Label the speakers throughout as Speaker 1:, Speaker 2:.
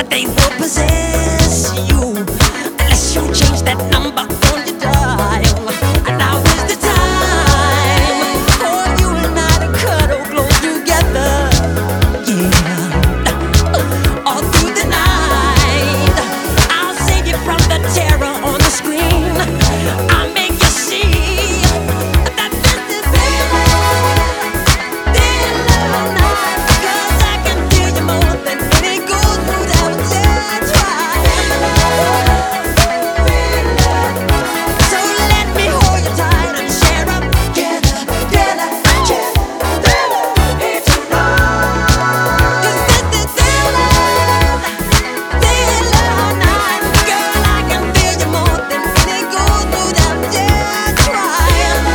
Speaker 1: they will possess you unless you change that number on your dial. And now is the time for you and I to cuddle close together. Yeah, all through the night, I'll save you from the terror on the screen. I'll make you see that this is real night, 'cause I can feel you more than any gold would ever try. So let me hold you tight and share up together, together, together, it's tonight. 'Cause this is real night, girl. I can feel you more than any gold would ever try.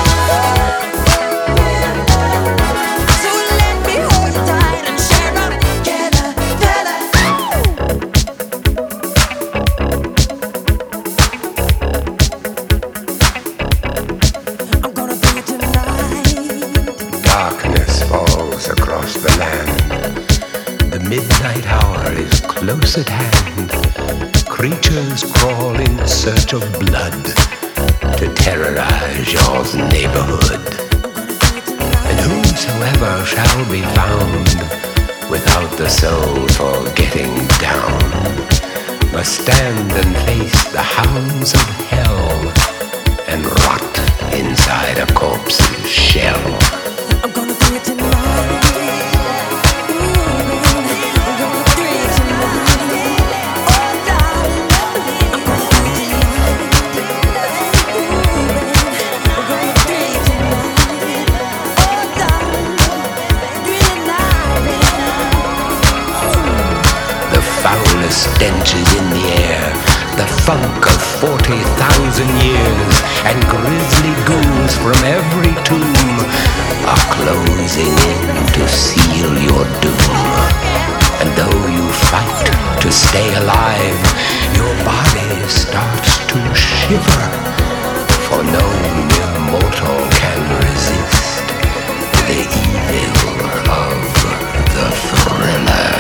Speaker 1: So let me hold you tight and share up together, together. I'm gonna be tonight.
Speaker 2: Darkness falls across the land. The midnight hour is close at hand. Creatures crawl in search of blood to terrorize your neighborhood. And whosoever shall be found without the soul for getting down must stand and face the hounds of hell and rot inside a corpse's shell.
Speaker 1: I'm gonna do it tonight. I'm gonna do it tonight. Oh, darling, I'm gonna do it tonight. I'm gonna do it tonight. Oh, darling, do it tonight.
Speaker 2: The foulest stench is in the air, the funk of 40,000 years, and grisly ghouls from every tomb are closing in to seal your doom. And though you fight to stay alive, your body starts to shiver, for no mere mortal can resist the evil of the thriller.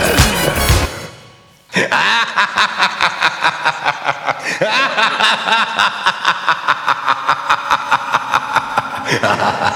Speaker 2: Ha ha ha ha!